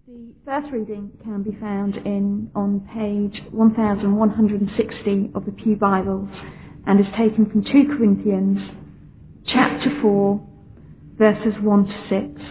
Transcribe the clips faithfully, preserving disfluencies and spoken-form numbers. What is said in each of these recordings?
The first reading can be found in on page one thousand one hundred sixty of the Pew Bibles and is taken from two Corinthians chapter four, verses one to six.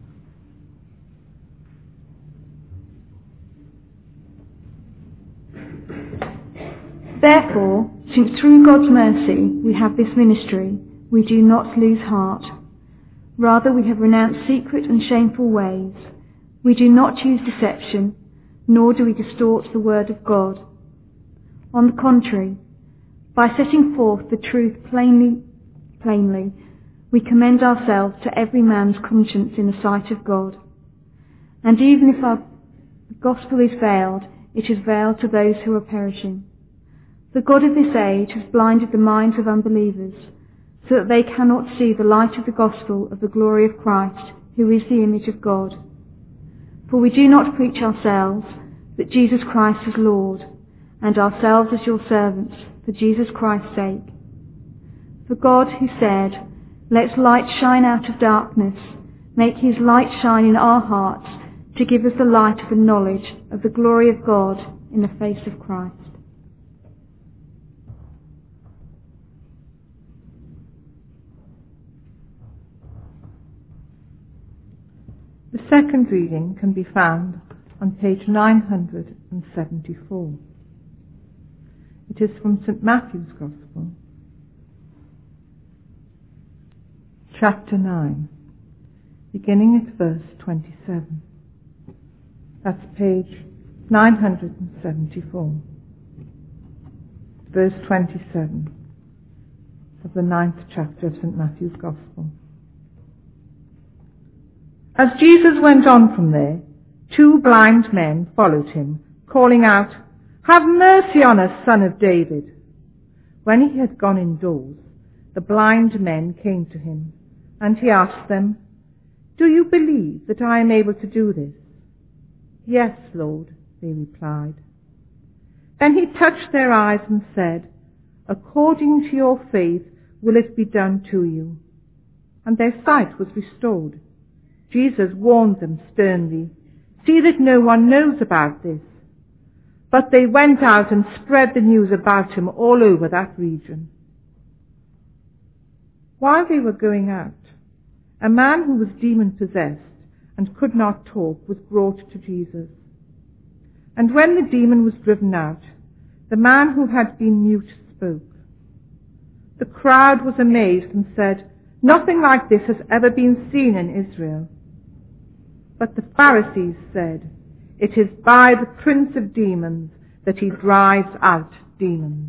Therefore, since through God's mercy we have this ministry, we do not lose heart. Rather, we have renounced secret and shameful ways. We do not use deception, nor do we distort the word of God. On the contrary, by setting forth the truth plainly, plainly, we commend ourselves to every man's conscience in the sight of God. And even if our gospel is veiled, it is veiled to those who are perishing. The God of this age has blinded the minds of unbelievers, so that they cannot see the light of the gospel of the glory of Christ, who is the image of God. For we do not preach ourselves, but Jesus Christ as Lord, and ourselves as your servants, for Jesus Christ's sake. For God, who said, "Let light shine out of darkness," make his light shine in our hearts to give us the light of the knowledge of the glory of God in the face of Christ. The second reading can be found on page nine hundred seventy-four. It is from Saint Matthew's Gospel, chapter nine, beginning at verse twenty-seven. That's page nine hundred seventy-four, verse twenty-seven of the ninth chapter of Saint Matthew's Gospel. As Jesus went on from there, two blind men followed him, calling out, "Have mercy on us, Son of David." When he had gone indoors, the blind men came to him, and he asked them, "Do you believe that I am able to do this?" "Yes, Lord," they replied. Then he touched their eyes and said, "According to your faith will it be done to you." And their sight was restored. Jesus warned them sternly, "See that no one knows about this." But they went out and spread the news about him all over that region. While they were going out, a man who was demon-possessed and could not talk was brought to Jesus. And when the demon was driven out, the man who had been mute spoke. The crowd was amazed and said, "Nothing like this has ever been seen in Israel." But the Pharisees said, "It is by the prince of demons that he drives out demons."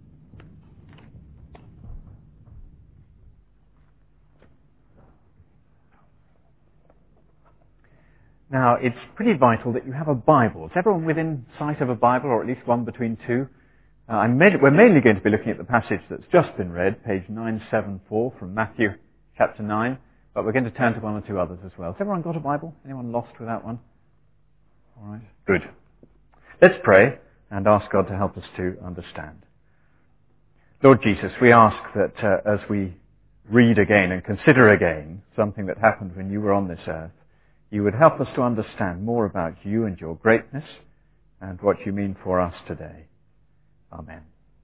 Now, it's pretty vital that you have a Bible. Is everyone within sight of a Bible, or at least one between two? Uh, I'm ma- we're mainly going to be looking at the passage that's just been read, page nine seventy-four from Matthew chapter nine. But we're going to turn to one or two others as well. Has everyone got a Bible? Anyone lost without one? All right. Good. Let's pray and ask God to help us to understand. Lord Jesus, we ask that uh, as we read again and consider again something that happened when you were on this earth, you would help us to understand more about you and your greatness and what you mean for us today. Amen.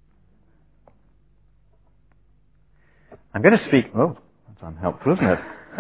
I'm going to speak... Oh, that's unhelpful, isn't it?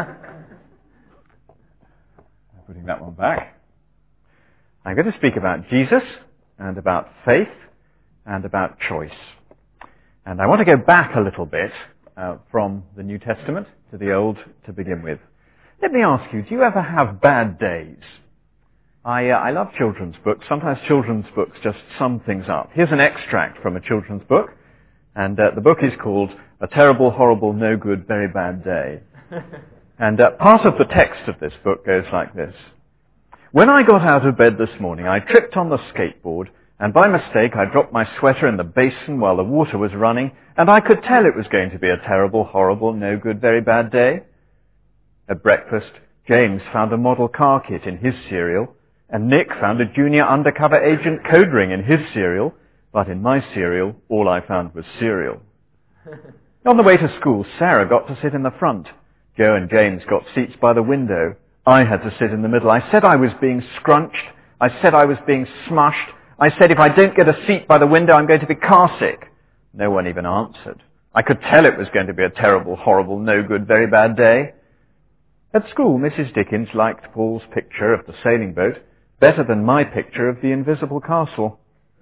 Putting that one back. I'm going to speak about Jesus and about faith and about choice. And I want to go back a little bit uh, from the New Testament to the Old to begin with. Let me ask you, do you ever have bad days? I, uh, I love children's books. Sometimes children's books just sum things up. Here's an extract from a children's book, and uh, the book is called A Terrible, Horrible, No Good, Very Bad Day. And uh, part of the text of this book goes like this. "When I got out of bed this morning, I tripped on the skateboard, and by mistake I dropped my sweater in the basin while the water was running, and I could tell it was going to be a terrible, horrible, no good, very bad day. At breakfast, James found a model car kit in his cereal, and Nick found a junior undercover agent code ring in his cereal, but in my cereal, all I found was cereal. On the way to school, Sarah got to sit in the front. Joe and James got seats by the window. I had to sit in the middle. I said I was being scrunched. I said I was being smushed. I said if I don't get a seat by the window, I'm going to be car sick. No one even answered. I could tell it was going to be a terrible, horrible, no good, very bad day. At school, Missus Dickens liked Paul's picture of the sailing boat better than my picture of the invisible castle.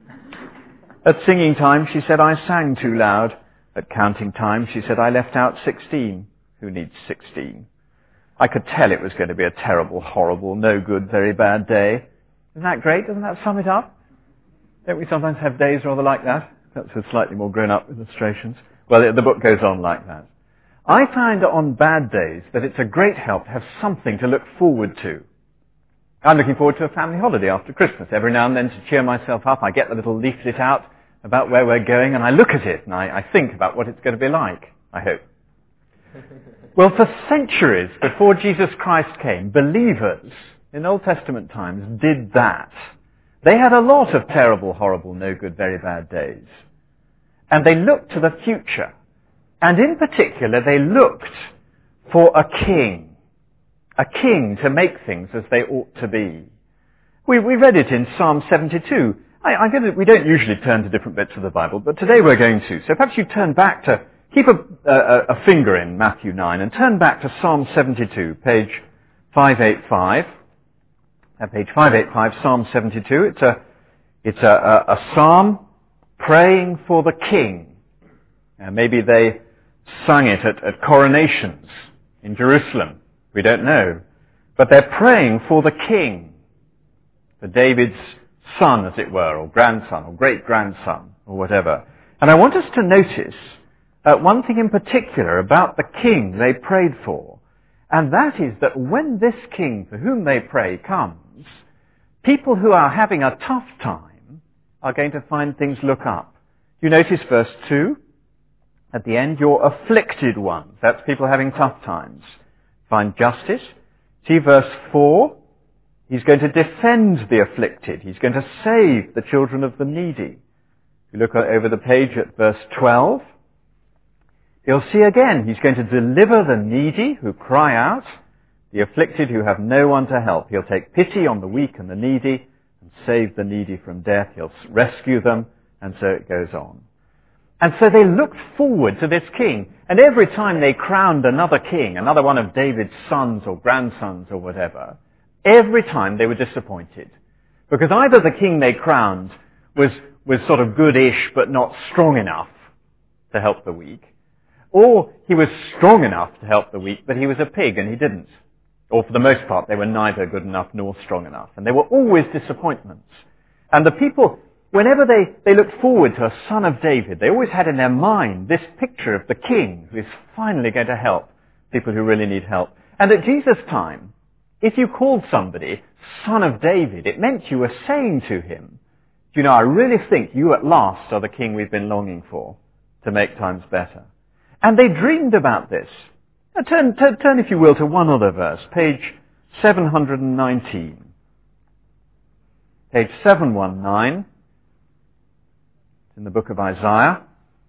At singing time, she said I sang too loud. At counting time, she said I left out sixteen. Who needs sixteen? I could tell it was going to be a terrible, horrible, no good, very bad day. Isn't that great? Doesn't that sum it up? Don't we sometimes have days rather like that? That's with slightly more grown-up illustrations. Well, the book goes on like that. I find on bad days that it's a great help to have something to look forward to. I'm looking forward to a family holiday after Christmas. Every now and then to cheer myself up, I get the little leaflet out about where we're going, and I look at it, and I, I think about what it's going to be like, I hope. Well, for centuries before Jesus Christ came, believers in Old Testament times did that. They had a lot of terrible, horrible, no good, very bad days. And they looked to the future. And in particular, they looked for a king. A king to make things as they ought to be. We, we read it in Psalm seventy-two. I, I'm going to, we don't usually turn to different bits of the Bible, but today we're going to. So perhaps you turn back to, keep a, a, a finger in Matthew nine and turn back to Psalm seventy-two, page five eighty-five. Uh, page five eighty-five, Psalm seventy-two. It's a, it's a, a, a psalm praying for the king. Uh, maybe they sung it at, at coronations in Jerusalem. We don't know. But they're praying for the king, for David's son, as it were, or grandson, or great-grandson, or whatever. And I want us to notice uh, one thing in particular about the king they prayed for, and that is that when this king for whom they pray comes, people who are having a tough time are going to find things look up. You notice verse two? At the end, your afflicted ones. That's people having tough times. Find justice. See verse four? He's going to defend the afflicted. He's going to save the children of the needy. If you look over the page at verse twelve, you'll see again, he's going to deliver the needy who cry out, the afflicted who have no one to help. He'll take pity on the weak and the needy and save the needy from death. He'll rescue them, and so it goes on. And so they looked forward to this king. And every time they crowned another king, another one of David's sons or grandsons or whatever, every time they were disappointed. Because either the king they crowned was, was sort of good-ish but not strong enough to help the weak, or he was strong enough to help the weak, but he was a pig and he didn't. Or for the most part, they were neither good enough nor strong enough. And they were always disappointments. And the people, whenever they, they looked forward to a son of David, they always had in their mind this picture of the king who is finally going to help people who really need help. And at Jesus' time, if you called somebody son of David, it meant you were saying to him, you know, I really think you at last are the king we've been longing for to make times better. And they dreamed about this. Now turn, turn, turn, if you will, to one other verse, page seven hundred nineteen. Page seven nineteen. In the book of Isaiah.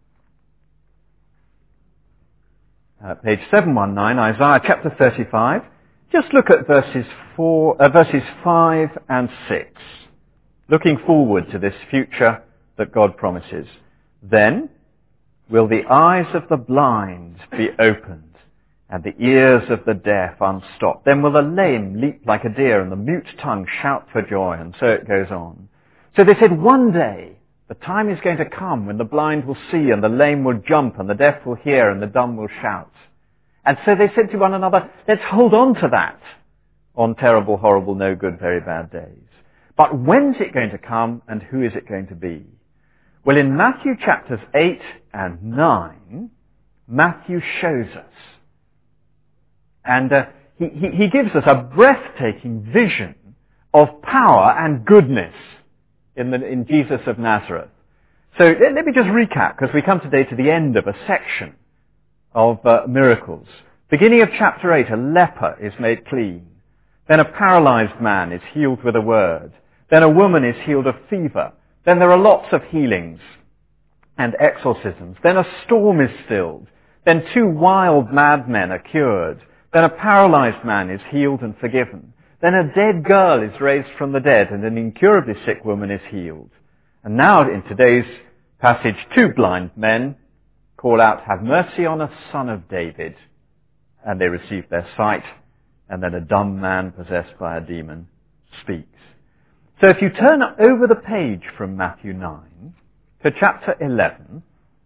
Uh, page seven nineteen, Isaiah chapter thirty-five. Just look at verses four, uh, verses five and six. Looking forward to this future that God promises. Then will the eyes of the blind be opened, and the ears of the deaf unstopped. Then will the lame leap like a deer, and the mute tongue shout for joy, and so it goes on. So they said one day, the time is going to come when the blind will see, and the lame will jump, and the deaf will hear, and the dumb will shout. And so they said to one another, let's hold on to that on terrible, horrible, no good, very bad days. But when's it going to come, and who is it going to be? Well, in Matthew chapters eight and nine, Matthew shows us. And uh, he, he, he gives us a breathtaking vision of power and goodness in, the, in Jesus of Nazareth. So let, let me just recap, because we come today to the end of a section of uh, miracles. Beginning of chapter eight, a leper is made clean. Then a paralyzed man is healed with a word. Then a woman is healed of fever. Then there are lots of healings and exorcisms. Then a storm is stilled. Then two wild madmen are cured. Then a paralyzed man is healed and forgiven. Then a dead girl is raised from the dead, and an incurably sick woman is healed. And now in today's passage, two blind men call out, "Have mercy on us, Son of David." And they receive their sight, and then a dumb man possessed by a demon speaks. So if you turn over the page from Matthew nine to chapter eleven,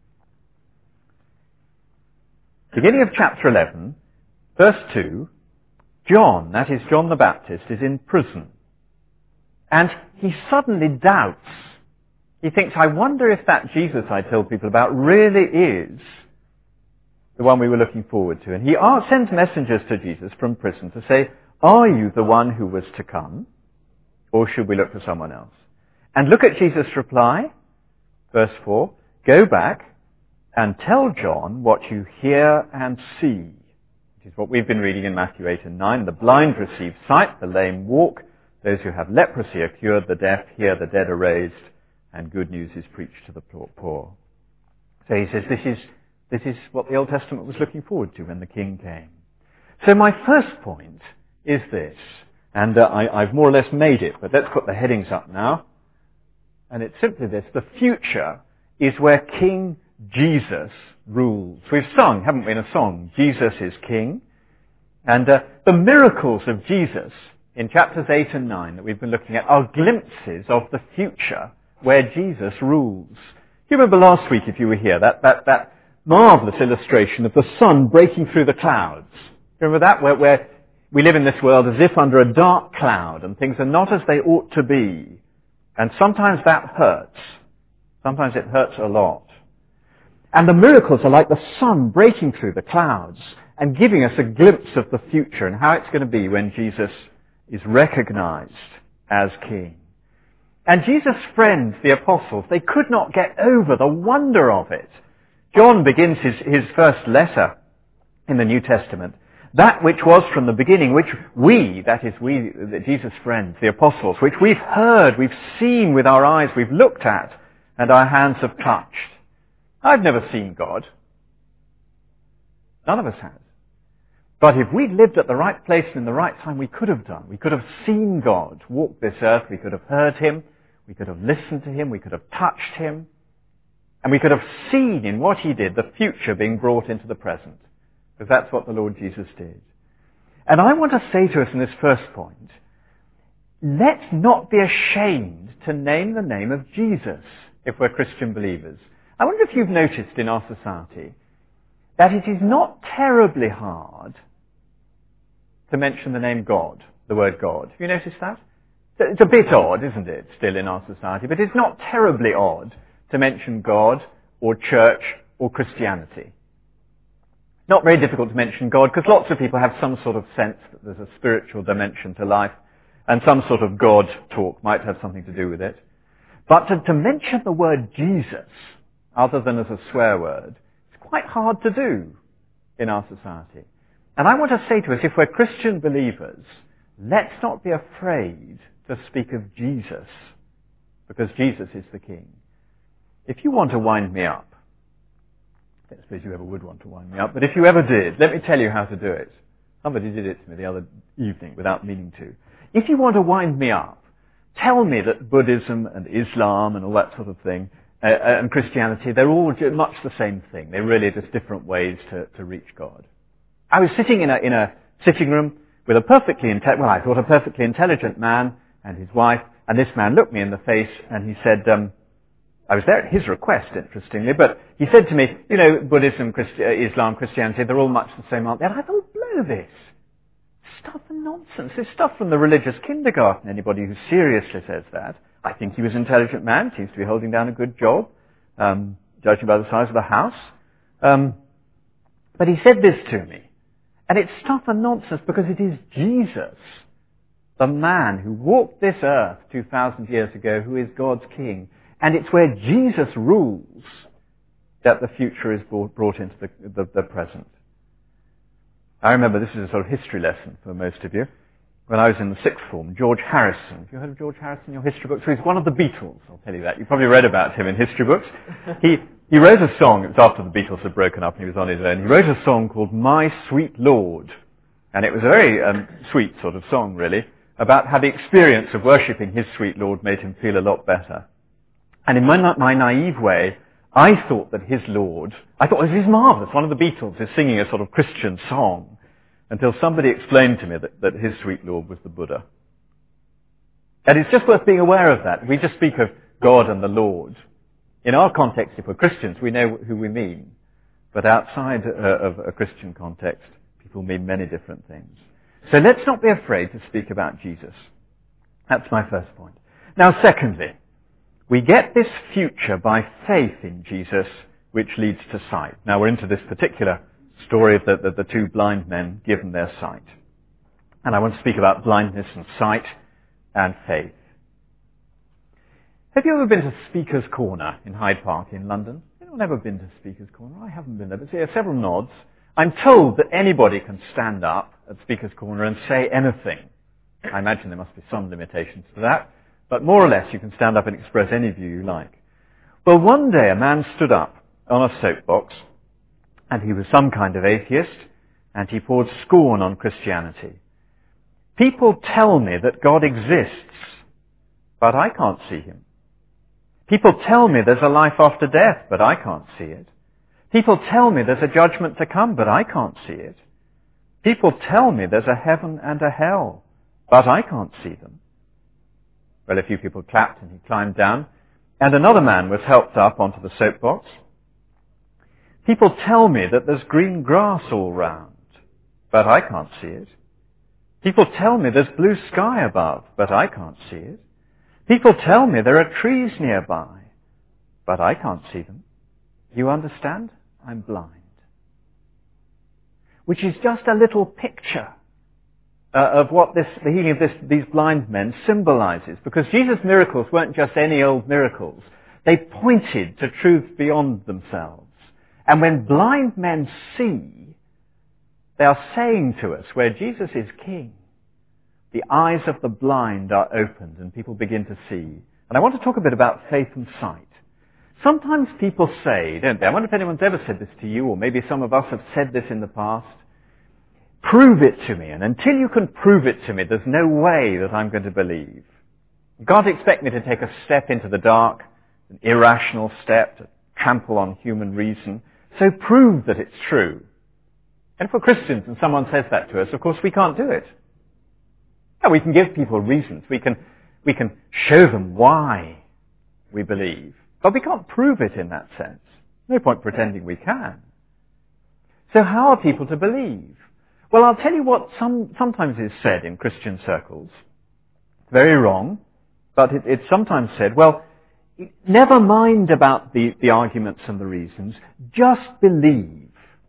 beginning of chapter eleven, verse two, John, that is John the Baptist, is in prison. And he suddenly doubts. He thinks, I wonder if that Jesus I told people about really is the one we were looking forward to. And he sends messengers to Jesus from prison to say, are you the one who was to come? Or should we look for someone else? And look at Jesus' reply. Verse four, go back and tell John what you hear and see. Which is what we've been reading in Matthew eight and nine. The blind receive sight, the lame walk, those who have leprosy are cured, the deaf hear, the dead are raised, and good news is preached to the poor. So he says this is, this is what the Old Testament was looking forward to when the King came. So my first point is this, and uh, I, I've more or less made it, but let's put the headings up now. And it's simply this: the future is where King Jesus rules. We've sung, haven't we, in a song, Jesus is King. And uh, the miracles of Jesus in chapters eight and nine that we've been looking at are glimpses of the future where Jesus rules. You remember last week, if you were here, that, that, that marvellous illustration of the sun breaking through the clouds. Remember that? Where, where we live in this world as if under a dark cloud and things are not as they ought to be. And sometimes that hurts. Sometimes it hurts a lot. And the miracles are like the sun breaking through the clouds and giving us a glimpse of the future and how it's going to be when Jesus is recognized as King. And Jesus' friends, the apostles, they could not get over the wonder of it. John begins his, his first letter in the New Testament, that which was from the beginning, which we, that is we, Jesus' friends, the apostles, which we've heard, we've seen with our eyes, we've looked at, and our hands have touched. I've never seen God. None of us has. But if we'd lived at the right place and in the right time, we could have done. We could have seen God walk this earth. We could have heard him. We could have listened to him. We could have touched him. And we could have seen in what he did the future being brought into the present. Because that's what the Lord Jesus did. And I want to say to us in this first point, let's not be ashamed to name the name of Jesus if we're Christian believers. I wonder if you've noticed in our society that it is not terribly hard to mention the name God, the word God. Have you noticed that? It's a bit odd, isn't it, still in our society, but it's not terribly odd to mention God or church or Christianity. Not very difficult to mention God because lots of people have some sort of sense that there's a spiritual dimension to life and some sort of God talk might have something to do with it. But to, to mention the word Jesus, other than as a swear word, it's quite hard to do in our society. And I want to say to us, if we're Christian believers, let's not be afraid to speak of Jesus, because Jesus is the King. If you want to wind me up, I don't suppose you ever would want to wind me up, but if you ever did, let me tell you how to do it. Somebody did it to me the other evening without meaning to. If you want to wind me up, tell me that Buddhism and Islam and all that sort of thing uh, and Christianity, they're all much the same thing. They're really just different ways to, to reach God. I was sitting in a, in a sitting room with a perfectly, inte- well, I thought a perfectly intelligent man and his wife, and this man looked me in the face and he said, um, I was there at his request, interestingly, but he said to me, you know, Buddhism, Christi- uh, Islam, Christianity, they're all much the same, aren't they? And I thought, blow this. Stuff and nonsense. This stuff from the religious kindergarten. Anybody who seriously says that. I think he was an intelligent man, seems to be holding down a good job, um, judging by the size of the house. Um, but he said this to me. And it's stuff and nonsense because it is Jesus, the man who walked this earth two thousand years ago, who is God's King. And it's where Jesus rules that the future is brought into the, the, the present. I remember, this is a sort of history lesson for most of you. When I was in the sixth form, George Harrison. Have you heard of George Harrison in your history books? So he's one of the Beatles, I'll tell you that. You've probably read about him in history books. He, he wrote a song, it was after the Beatles had broken up and he was on his own. He wrote a song called My Sweet Lord. And it was a very um, sweet sort of song, really, about how the experience of worshipping his sweet Lord made him feel a lot better. And in my, my naive way, I thought that his Lord, I thought this is marvellous. One of the Beatles is singing a sort of Christian song, until somebody explained to me that, that his sweet Lord was the Buddha. And it's just worth being aware of that. We just speak of God and the Lord. In our context, if we're Christians, we know who we mean. But outside uh, of a Christian context, people mean many different things. So let's not be afraid to speak about Jesus. That's my first point. Now, secondly, we get this future by faith in Jesus, which leads to sight. Now, we're into this particular story of the, the, the two blind men given their sight. And I want to speak about blindness and sight and faith. Have you ever been to Speaker's Corner in Hyde Park in London? Anyone ever been to Speaker's Corner? I haven't been there, but see, there are several nods. I'm told that anybody can stand up at Speaker's Corner and say anything. I imagine there must be some limitations to that, but more or less you can stand up and express any view you like. Well, one day a man stood up on a soapbox, and he was some kind of atheist, and he poured scorn on Christianity. People tell me that God exists, but I can't see him. People tell me there's a life after death, but I can't see it. People tell me there's a judgment to come, but I can't see it. People tell me there's a heaven and a hell, but I can't see them. Well, a few people clapped and he climbed down, and another man was helped up onto the soapbox. People tell me that there's green grass all round, but I can't see it. People tell me there's blue sky above, but I can't see it. People tell me there are trees nearby, but I can't see them. You understand? I'm blind. Which is just a little picture uh, of what this, the healing of this, these blind men symbolizes. Because Jesus' miracles weren't just any old miracles. They pointed to truth beyond themselves. And when blind men see, they are saying to us, where Jesus is king, the eyes of the blind are opened and people begin to see. And I want to talk a bit about faith and sight. Sometimes people say, don't they? I wonder if anyone's ever said this to you, or maybe some of us have said this in the past. Prove it to me, and until you can prove it to me, there's no way that I'm going to believe. You can't expect me to take a step into the dark, an irrational step, to trample on human reason. So prove that it's true. And if we're Christians and someone says that to us, of course we can't do it. Now, we can give people reasons. We can, we can show them why we believe. But we can't prove it in that sense. No point pretending we can. So how are people to believe? Well, I'll tell you what some, sometimes is said in Christian circles. Very wrong, but it, it's sometimes said, well, never mind about the, the arguments and the reasons, just believe.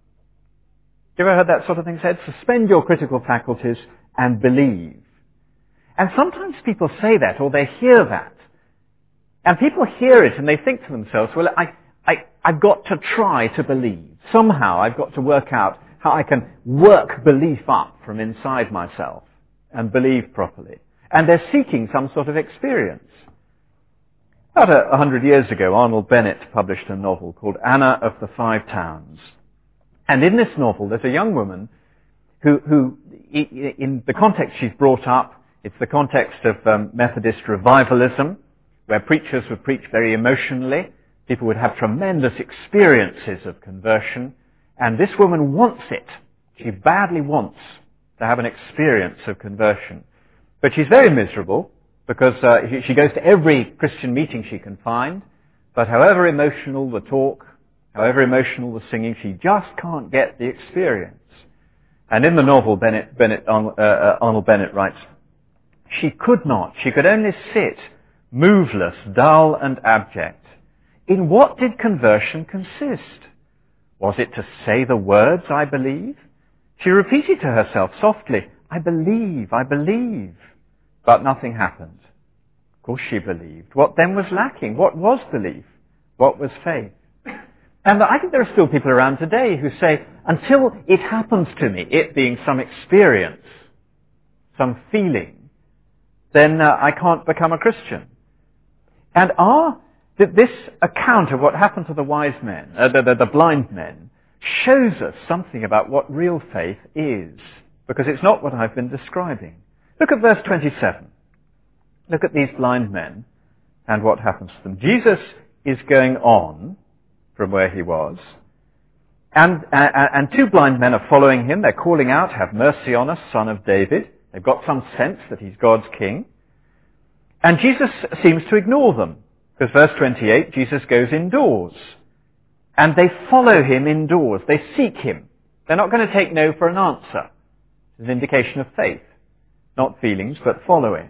You ever heard that sort of thing said? Suspend your critical faculties and believe. And sometimes people say that, or they hear that. And people hear it and they think to themselves, well, I, I, I've got to try to believe. Somehow I've got to work out how I can work belief up from inside myself and believe properly. And they're seeking some sort of experience. About a, a hundred years ago, Arnold Bennett published a novel called Anna of the Five Towns. And in this novel, there's a young woman who, who in the context she's brought up, it's the context of um, Methodist revivalism, where preachers would preach very emotionally. People would have tremendous experiences of conversion. And this woman wants it. She badly wants to have an experience of conversion. But she's very miserable because uh, she goes to every Christian meeting she can find. But however emotional the talk, however emotional the singing, she just can't get the experience. And in the novel, Bennett, Bennett, uh, Arnold Bennett writes, she could not, she could only sit moveless, dull and abject. In what did conversion consist? Was it to say the words, I believe? She repeated to herself softly, I believe, I believe. But nothing happened. Of course she believed. What then was lacking? What was belief? What was faith? And I think there are still people around today who say, until it happens to me, it being some experience, some feeling, then uh, I can't become a Christian. And our, this account of what happened to the wise men, uh, the, the, the blind men, shows us something about what real faith is. because it's not what I've been describing. Look at verse twenty-seven. Look at these blind men and what happens to them. Jesus is going on from where he was, and, and, and two blind men are following him. They're calling out, "Have mercy on us, Son of David." They've got some sense that he's God's king. And Jesus seems to ignore them, because verse twenty-eight, Jesus goes indoors. And they follow him indoors. They seek him. They're not going to take no for an answer. It's an indication of faith. Not feelings, but following.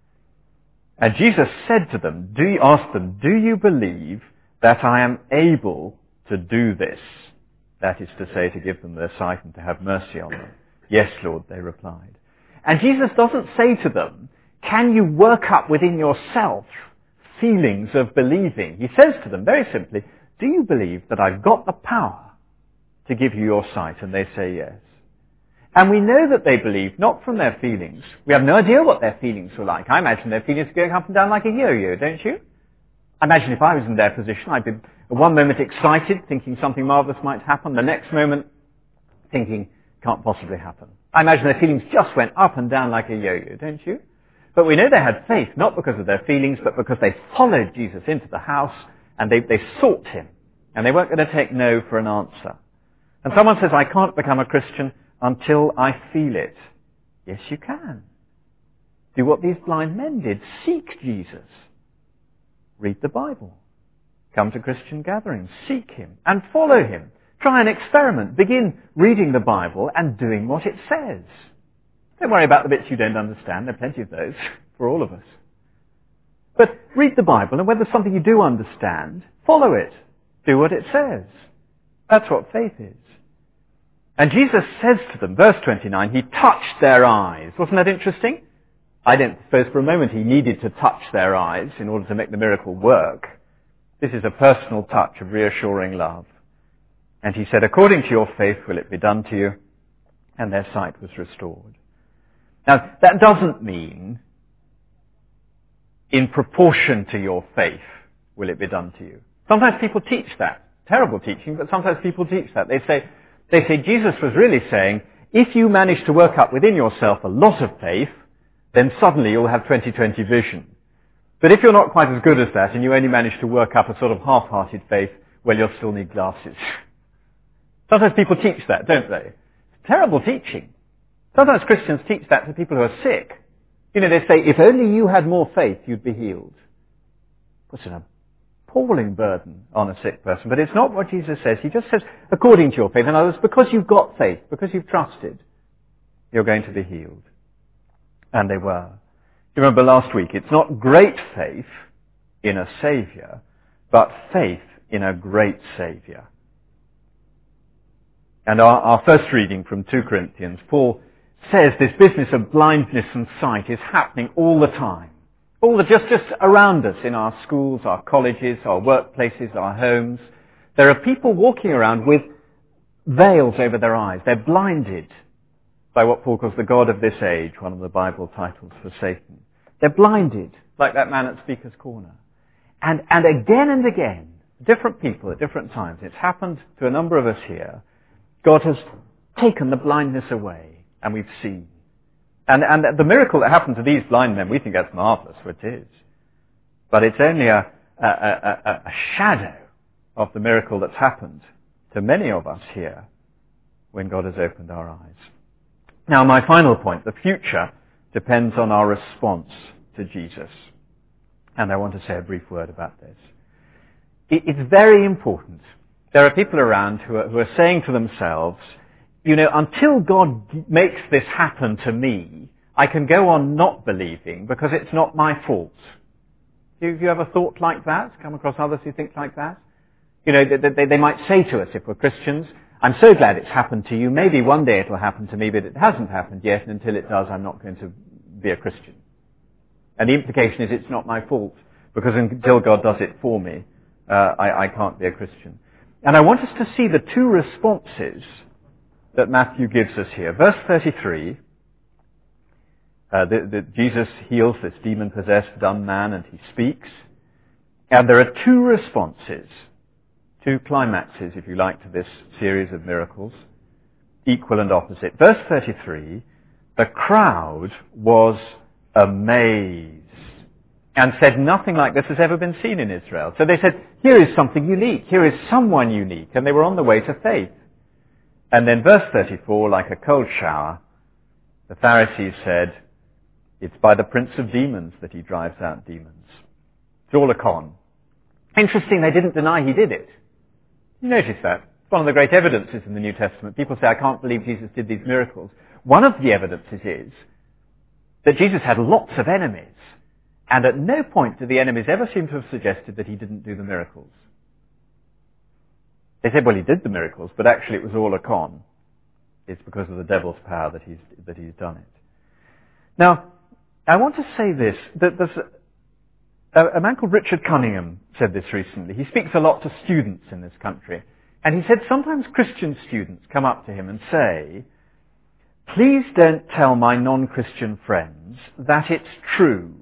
And Jesus said to them, do you, ask them, "Do you believe that I am able to do this?" That is to say, to give them their sight and to have mercy on them. "Yes, Lord," they replied. And Jesus doesn't say to them, "Can you work up within yourself feelings of believing?" He says to them very simply, "Do you believe that I've got the power to give you your sight?" And they say yes. And we know that they believe not from their feelings. We have no idea what their feelings were like. I imagine their feelings were going up and down like a yo-yo, don't you? I imagine if I was in their position, I'd be at one moment excited, thinking something marvellous might happen, the next moment thinking, can't possibly happen. I imagine their feelings just went up and down like a yo-yo, don't you? But we know they had faith, not because of their feelings, but because they followed Jesus into the house and they, they sought him. And they weren't going to take no for an answer. And someone says, "I can't become a Christian until I feel it." Yes, you can. Do what these blind men did. Seek Jesus. Read the Bible. Come to Christian gatherings. Seek him and follow him. Try an experiment. Begin reading the Bible and doing what it says. Don't worry about the bits you don't understand. There are plenty of those for all of us. But read the Bible, and when there's something you do understand, follow it. Do what it says. That's what faith is. And Jesus says to them, verse twenty-nine, he touched their eyes. Wasn't that interesting? I don't suppose for a moment he needed to touch their eyes in order to make the miracle work. This is a personal touch of reassuring love. And he said, "According to your faith will it be done to you." And their sight was restored. Now, that doesn't mean in proportion to your faith will it be done to you. Sometimes people teach that. Terrible teaching, but sometimes people teach that. They say, they say Jesus was really saying, if you manage to work up within yourself a lot of faith, then suddenly you'll have twenty twenty vision. But if you're not quite as good as that and you only manage to work up a sort of half-hearted faith, well, you'll still need glasses. Sometimes people teach that, don't they? Terrible teaching. Sometimes Christians teach that to people who are sick. You know, they say, if only you had more faith, you'd be healed. Puts an appalling burden on a sick person. But it's not what Jesus says. He just says, according to your faith. In other words, because you've got faith, because you've trusted, you're going to be healed. And they were. You remember last week, it's not great faith in a Saviour, but faith in a great Saviour. And our, our first reading from Second Corinthians, Paul says this business of blindness and sight is happening all the time. All the, just, just around us in our schools, our colleges, our workplaces, our homes. There are people walking around with veils over their eyes. They're blinded by what Paul calls the God of this age, one of the Bible titles for Satan. They're blinded, like that man at Speaker's Corner. And, and again and again, different people at different times, it's happened to a number of us here, God has taken the blindness away, and we've seen. And, and the miracle that happened to these blind men, we think that's marvellous, for it is. But it's only a, a, a, a shadow of the miracle that's happened to many of us here when God has opened our eyes. Now, my final point, the future depends on our response to Jesus. And I want to say a brief word about this. It, it's very important. There are people around who are, who are saying to themselves, you know, until God makes this happen to me, I can go on not believing because it's not my fault. Have you ever thought like that? Come across others who think like that? You know, they, they, they might say to us, if we're Christians, I'm so glad it's happened to you. Maybe one day it will happen to me, but it hasn't happened yet, and until it does, I'm not going to be a Christian. And the implication is it's not my fault, because until God does it for me, uh, I, I can't be a Christian. And I want us to see the two responses that Matthew gives us here. Verse thirty-three, uh, the, the, Jesus heals this demon-possessed dumb man, and he speaks. And there are two responses, two climaxes, if you like, to this series of miracles. equal and opposite. Verse thirty-three, the crowd was amazed and said nothing like this has ever been seen in Israel. So they said, here is something unique, here is someone unique, and they were on the way to faith. And then verse thirty-four, like a cold shower, the Pharisees said, it's by the prince of demons that he drives out demons. It's all a con. Interesting, they didn't deny he did it. You notice that? It's one of the great evidences in the New Testament. People say, I can't believe Jesus did these miracles. One of the evidences is that Jesus had lots of enemies, and at no point do the enemies ever seem to have suggested that he didn't do the miracles. They said, well, he did the miracles, but actually it was all a con. It's because of the devil's power that he's, that he's done it. Now, I want to say this, that there's a, a man called Richard Cunningham said this recently. He speaks a lot to students in this country. And he said sometimes Christian students come up to him and say, please don't tell my non-Christian friends that it's true.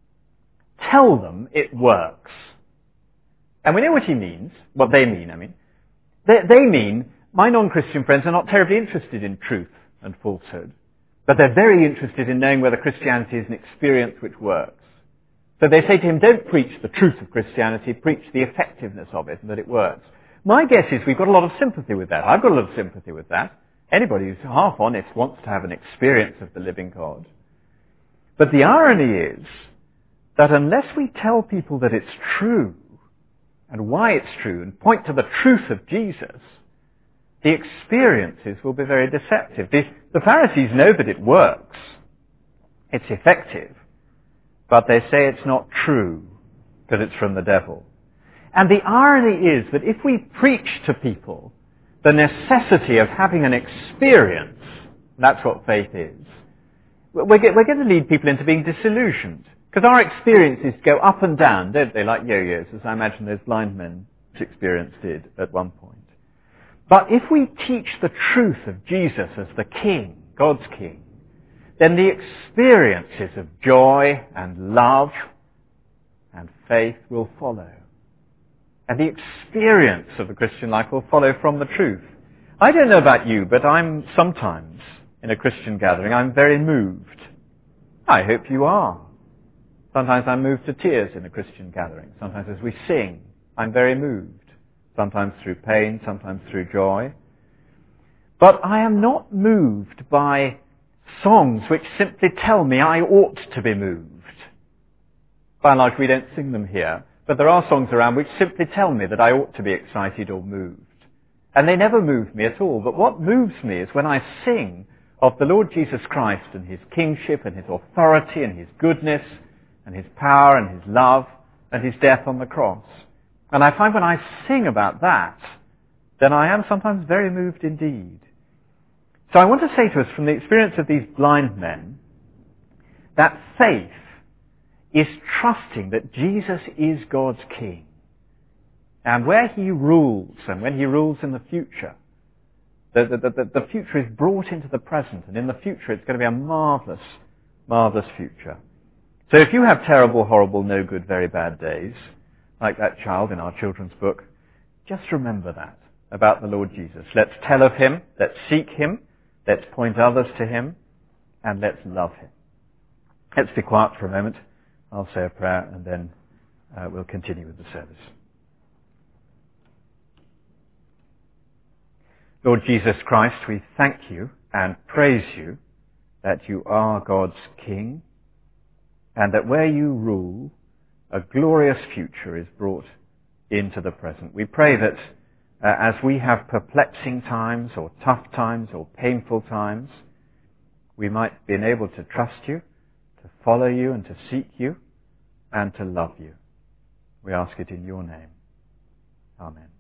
Tell them it works. And we know what he means, what they mean, I mean. They, they mean, my non-Christian friends are not terribly interested in truth and falsehood, but they're very interested in knowing whether Christianity is an experience which works. So they say to him, don't preach the truth of Christianity, preach the effectiveness of it and that it works. My guess is we've got a lot of sympathy with that. I've got a lot of sympathy with that. Anybody who's half honest wants to have an experience of the living God. But the irony is that unless we tell people that it's true and why it's true and point to the truth of Jesus, the experiences will be very deceptive. The, the Pharisees know that it works. It's effective. But they say it's not true because it's from the devil. And the irony is that if we preach to people the necessity of having an experience, that's what faith is, we're, get, we're going to lead people into being disillusioned. Because our experiences go up and down, don't they, like yo-yos, as I imagine those blind men's experience did at one point. But if we teach the truth of Jesus as the King, God's King, then the experiences of joy and love and faith will follow. And the experience of the Christian life will follow from the truth. I don't know about you, but I'm sometimes, in a Christian gathering, I'm very moved. I hope you are. Sometimes I'm moved to tears in a Christian gathering. Sometimes as we sing, I'm very moved. Sometimes through pain, sometimes through joy. But I am not moved by songs which simply tell me I ought to be moved. By and large, we don't sing them here, but there are songs around which simply tell me that I ought to be excited or moved. And they never move me at all. But what moves me is when I sing of the Lord Jesus Christ and his kingship and his authority and his goodness and his power and his love and his death on the cross. And I find when I sing about that, then I am sometimes very moved indeed. So I want to say to us from the experience of these blind men, that faith is trusting that Jesus is God's King. And where he rules, and when he rules in the future, the, the, the, the future is brought into the present, and in the future it's going to be a marvelous, marvelous future. So if you have terrible, horrible, no good, very bad days, like that child in our children's book, just remember that about the Lord Jesus. Let's tell of him, let's seek him, let's point others to him, and let's love him. Let's be quiet for a moment. I'll say a prayer, and then uh, we'll continue with the service. Lord Jesus Christ, we thank you and praise you that you are God's King, and that where you rule, a glorious future is brought into the present. We pray that uh, as we have perplexing times or tough times or painful times, we might be enabled to trust you, to follow you and to seek you and to love you. We ask it in your name. Amen.